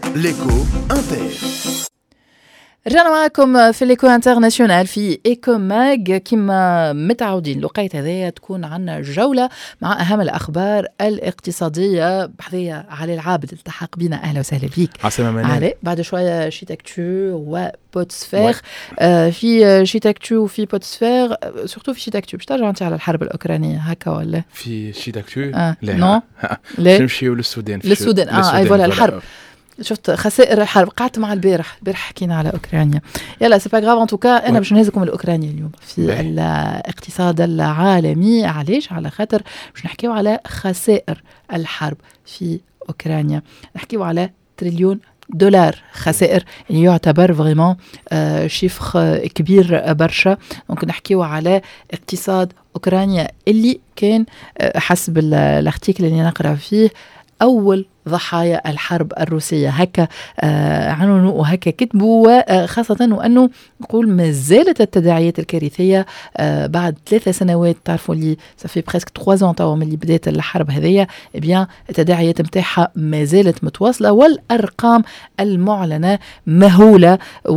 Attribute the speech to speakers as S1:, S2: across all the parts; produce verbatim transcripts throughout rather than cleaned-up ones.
S1: ليكو انتر.
S2: رجعنا معكم في ليكو انترناسيونال في ايكو ماج. كما متعودين لقيت هذايا تكون عنا جولة مع أهم الأخبار الاقتصادية. بحذية علي العابد التحق بنا، أهلا وسهلا بيك.
S3: عسلامة منال.
S2: علي بعد شوية شيتاكتو وبوتسفير. آه في شيتاكتو وفي بوتسفير، سورتو في شيتاكتو باش ترجع انت على الحرب الأوكرانية هكا ولا
S3: في شيتاكتو؟
S2: آه.
S3: لا
S2: نو
S3: لا نمشيو للسودان.
S2: للسودان اه اي فوالا الحرب. شفت خسائر الحرب، قعدت مع البارح البارح حكينا على اوكرانيا. يلا سي با غراف ان توكا، انا باش نهزكم الاوكرانيا اليوم في بي. الاقتصاد العالمي. علاش؟ على خاطر باش نحكيو على خسائر الحرب في اوكرانيا. نحكيو على تريليون دولار خسائر، يعني يعتبر فريمون آه شيفخ آه كبير برشا. دونك نحكيو على اقتصاد اوكرانيا اللي كان آه حسب الارتيكل اللي نقرا فيه أول ضحايا الحرب الروسية. هكا آه عنونوا وهكا كتبوا، خاصة وأنه نقول ما زالت التداعيات الكارثية آه بعد ثلاثة سنوات. تعرفوا اللي سافي بريسك ثلاثة ans توا من اللي بدأت الحرب هذية، بيان التداعيات متاعها ما زالت متواصلة، والأرقام المعلنة مهولة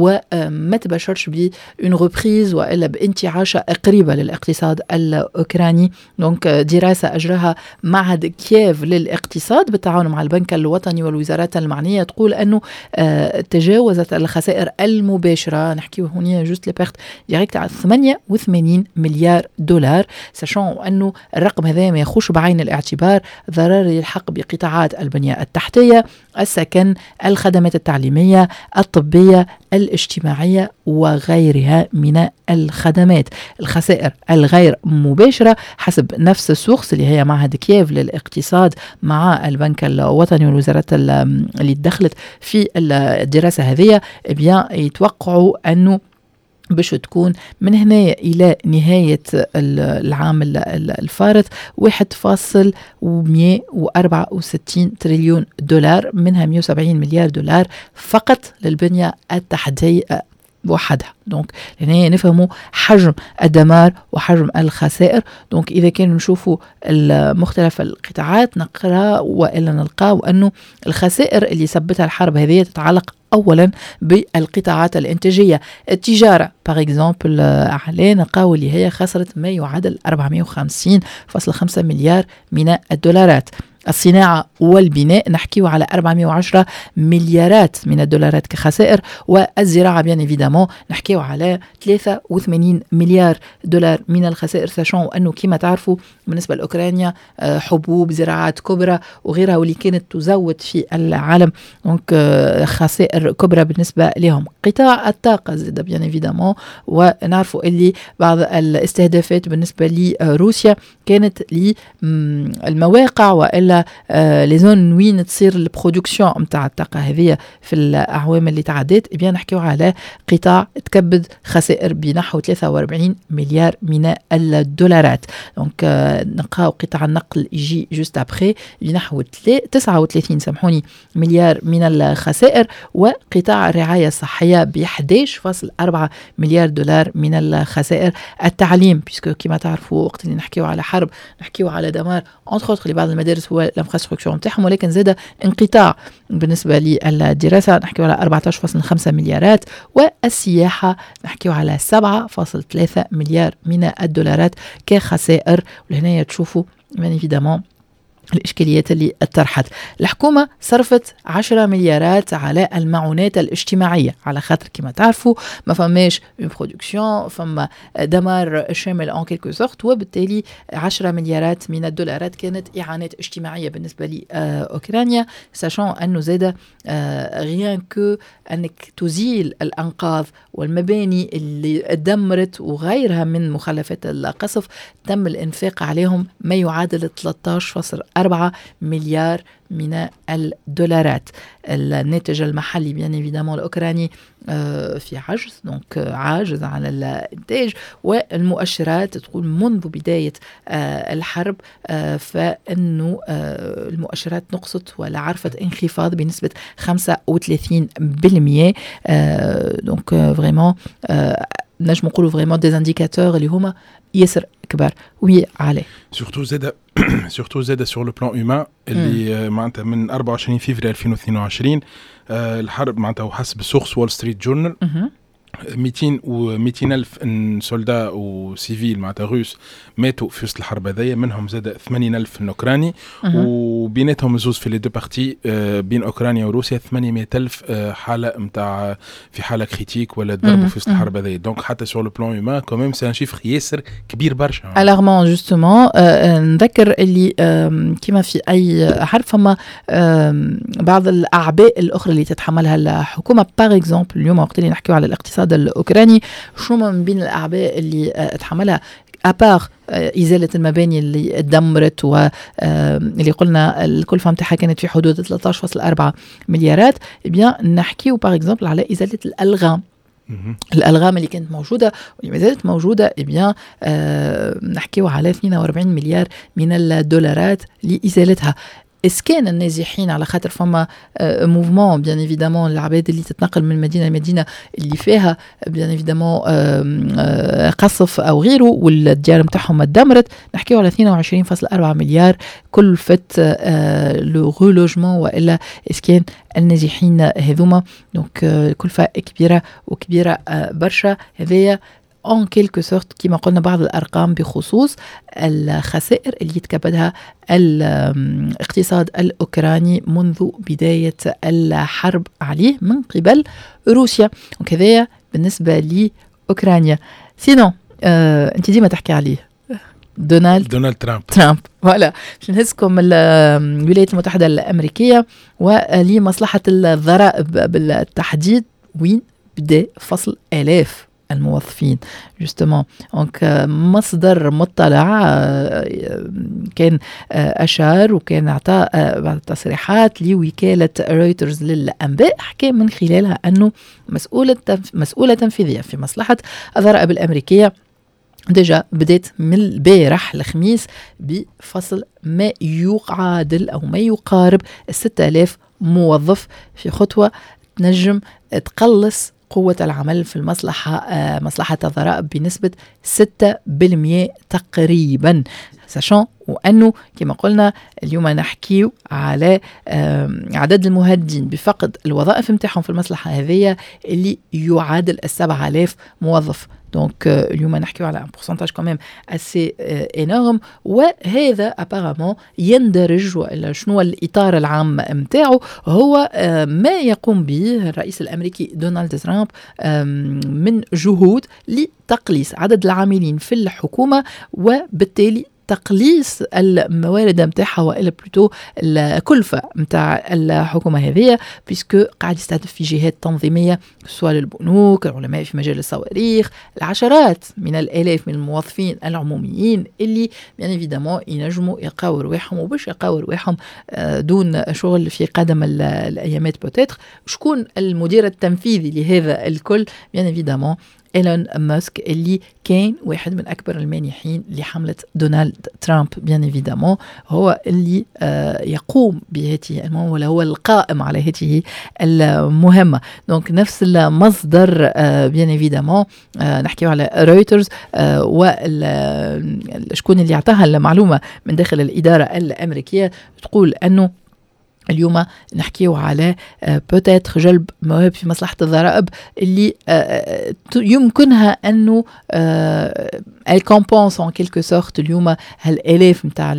S2: وما تبشرش بأون ريبريز وإلا بانتعاشة قريبة للاقتصاد الأوكراني. دونك دراسة أجراها معهد كييف للاقتصاد بالتعاون مع البنك الوطني والوزارات المعنية تقول أنه آه تجاوزت الخسائر المباشرة، نحكيه هنا جوست لي بيرت ديريكت على ثمانية وثمانين مليار دولار. ساشون أنه الرقم هذا ما يخش بعين الاعتبار ضرر يلحق بقطاعات البنية التحتية، السكن، الخدمات التعليمية، الطبية، الاجتماعية وغيرها من الخدمات. الخسائر الغير مباشرة حسب نفس السورس اللي هي معهد كييف للاقتصاد مع البنك الوطني والوزارات اللي دخلت في الدراسة هذه، بيان يتوقعوا أنه باش تكون من هنا إلى نهاية العام الفارط واحد فاصل مئة وأربعة وستين تريليون دولار، منها مئة وسبعين مليار دولار فقط للبنية التحتية وحدها. دونك هنا نفهموا حجم الدمار وحجم الخسائر. دونك إذا كان نشوفوا مختلف القطاعات نقرأ وإلا نلقى أنه الخسائر اللي سبتها الحرب هذه تتعلق أولا بالقطاعات الإنتاجية. التجارة باغ اكزامبل عليه نلقاو اللي هي خسرت ما يعادل أربعمئة وخمسين فاصلة خمسة مليار من الدولارات. الصناعة والبناء نحكيو على أربعمئة وعشرة مليارات من الدولارات كخسائر، والزراعة بيان ايفيدامون نحكيو على ثلاثة وثمانين مليار دولار من الخسائر. ساشون أنه كما تعرفوا بالنسبة لأوكرانيا حبوب زراعات كبرى وغيرها واللي كانت تزود في العالم، دونك خسائر كبرى بالنسبة لهم. قطاع الطاقة زاد بيان ايفيدامون، ونعرفوا اللي بعض الاستهدافات بالنسبة لروسيا كانت للمواقع وإلا لي زون وين تصير البرودكسيون نتاع الطاقه هذه في الاعوام اللي تعدت. بيان نحكيو على قطاع تكبد خسائر بنحو ثلاثة وأربعين مليار من الدولارات. دونك نلقاو قطاع النقل يجي جوست ابري بنحو تسعة وثلاثين سامحوني مليار من الخسائر، وقطاع الرعايه الصحيه ب أحد عشر فاصلة أربعة مليار دولار من الخسائر. التعليم بيسكو كما تعرفوا وقت اللي نحكيو على حرب نحكيو على دمار انتر اوتر لبعض المدارس هو الانفراستركتور نتاعهم، ولكن زاد انقطاع بالنسبه للدراسه نحكيو على أربعة عشر فاصلة خمسة مليارات، والسياحه نحكيو على سبعة فاصلة ثلاثة مليار من الدولارات كخسائر. ولهنا تشوفوا بيان ايفيدامون الإشكاليات اللي اتطرحت. الحكومة صرفت عشرة مليارات على المعونات الاجتماعية على خاطر كما تعرفوا ما فماش اون برودكسيون، فما دمار شامل ان كيلكو سورت، وبالتالي عشرة مليارات من الدولارات كانت إعانات اجتماعية بالنسبة لأوكرانيا. ساشون أنه زاد غيان كو أنك تزيل الأنقاض والمباني اللي دمرت وغيرها من مخلفات القصف تم الإنفاق عليهم ما يعادل ثلاثة عشر فاصلة أربعة مليار من الدولارات. الناتج المحلي بيان ايفيدامون الاوكراني في عجز، دونك عاجز على الانتاج، والمؤشرات تقول منذ بدايه الحرب فانه المؤشرات نقصت ولا عرفت انخفاض بنسبه خمسة وثلاثين بالمئة. دونك فريمون نجم نقولوا فريمون دي انديكاتور اللي هما ياسر كبار. وي عليه
S3: سورتو زاد سورتو زاد سور لو بلان هيومان اللي معناتها من أربعة وعشرين فيفري ألفين واثنين وعشرين الحرب معناتها وحسب سورس وول ستريت جورنال مئتين و مئتين ألف سولدا وسيفيل معناتها روس ماتوا في وسط الحرب هذيا، منهم زاد ثمانين ألف أوكراني، وبيناتهم زوز في لي دو بارتي بين أوكرانيا وروسيا ثمانمائة ألف حالة متاع في حالة كريتيك ولا ضربوا في وسط الحرب هذيا. دونك حتى سور لو بلان هيومان كوميم سي ان شيفر ياسر كبير برشا.
S2: الارمون جوستومون نذكر اللي كما في اي حرب فما بعض الاعباء الاخرى اللي تتحملها الحكومه. باغ اكزومبل اليوم وقت اللي نحكيو على الاقتصاد الاوكراني، شو من بين الاعباء اللي تحملها ابار ازاله المباني اللي دمرت واللي قلنا الكلفه نتاعها كانت في حدود ثلاثة عشر فاصلة أربعة مليارات، بيان نحكيو باغ اكزومبل على ازاله الالغام. الالغام اللي كانت موجوده واللي ما زالت موجوده، بيان آه نحكيو على اثنين وأربعين مليار من الدولارات لازالتها. اسكان النازحين على خاطر فما آه موفمون بيان ايفيدامون العباد اللي تتنقل من مدينه لمدينه اللي فيها بيان ايفيدامون آه آه قصف او غيره والديار نتاعهم تدمرت، نحكيو على اثنين وعشرين فاصلة أربعة مليار كلفه آه لو ريلوجمون والا اسكان النازحين هذوما. دونك آه كلفه كبيره وكبيره آه برشا. هذايا en quelque sorte كما قلنا بعض الأرقام بخصوص الخسائر اللي يتكبدها الاقتصاد الأوكراني منذ بداية الحرب عليه من قبل روسيا، وكذا بالنسبة لأوكرانيا. سينو آه، أنت ديما تحكي عليه دونالد
S3: دونالد ترامب
S2: ترامب ولا مش نهزكم الولايات المتحدة الأمريكية ولمصلحة الضرائب بالتحديد وين بدأ فصل آلاف الموظفين جوستومون. دونك مصدر مطلع كان أشار وكان أعطى بعض التصريحات لوكالة رويترز للأنباء، حكى من خلالها أنه مسؤولة مسؤولة تنفيذية في مصلحة الضرائب الأمريكية ديجا بدأت من البارح الخميس بفصل ما يعادل أو ما يقارب ستة آلاف موظف في خطوة تنجم تقلص قوة العمل في المصلحة آه مصلحة الضرائب بنسبة ستة بالمئة تقريبا. ساشون وأنه كما قلنا اليوم نحكي على آه عدد المهددين بفقد الوظائف متاعهم في المصلحة هذه اللي يعادل السبعة آلاف موظف. دونك اليوم نحكي على بورسنتاج كمان اسي انورم، وهذا ابارامون يندرج ولا شنو الاطار العام نتاعو هو ما يقوم به الرئيس الامريكي دونالد ترامب من جهود لتقليص عدد العاملين في الحكومه وبالتالي تقليص الموارد متاعها والا بلوتو الكلفه متاع الحكومه هذه، بيسكو قاعد يستهدف في جهات تنظيميه سواء البنوك، العلماء في مجال الصواريخ، العشرات من الالاف من الموظفين العموميين اللي بيان ايفيدامون ينجموا يلقاو رواحهم وباش يلقاو رواحهم دون شغل في قدم الايامات بوتيتر. شكون المدير التنفيذي لهذا الكل؟ بيان ايفيدامون إيلون ماسك اللي كان واحد من أكبر المانحين لحملة دونالد ترامب بيان ايفيدامون، هو اللي آه يقوم بهذه المهمة ولا هو القائم على هذه المهمة. دونك نفس المصدر آه بيان ايفيدامون آه نحكيه على رويترز آه وشكون اللي اعطاها المعلومة من داخل الإدارة الأمريكية تقول أنه اليوم نحكيو على بوتيتر جلب مواهب في مصلحة الضرائب اللي يمكنها أنه الكومبونس ان كيلكو سورت اليوم هالالاف نتاع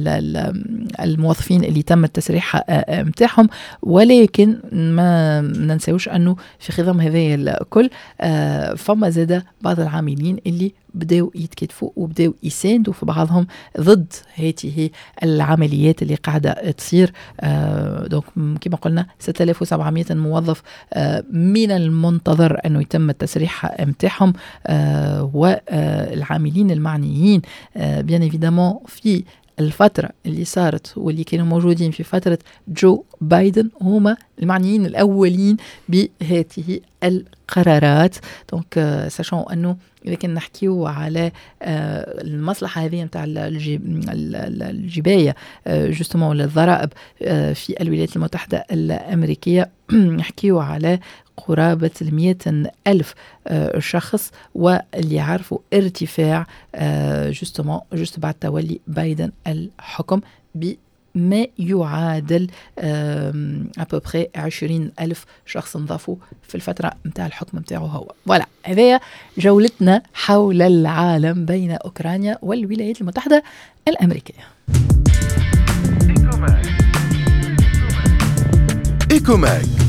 S2: الموظفين اللي تم التسريح نتاعهم، ولكن ما ننساوش أنه في خضم هذه الكل فما زاد بعض العاملين اللي بدأوا يتكتفوا وبدأوا يساندوا في بعضهم ضد هذه العمليات اللي قاعدة تصير. آه دونك كما قلنا ستة آلاف وسبعمائة موظف آه من المنتظر أنه يتم التسريح متاعهم، آه والعاملين المعنيين آه بيان ايفيدامون في الفترة اللي صارت واللي كانوا موجودين في فترة جو بايدن هما المعنيين الأولين بهذه القرارات. دونك ساشون أنه إذا كنا نحكيو على المصلحة هذه متاع الجباية جوستومون للضرائب في الولايات المتحدة الأمريكية، نحكيو على قرابة المئة ألف شخص واللي يعرفوا ارتفاع جوستومون جوست بعد تولي بايدن الحكم بما يعادل أبوبخي عشرين ألف شخص نضافوا في الفترة متاع الحكم متاعه هو. ولا هذه جولتنا حول العالم بين أوكرانيا والولايات المتحدة الأمريكية.
S1: إيكوماك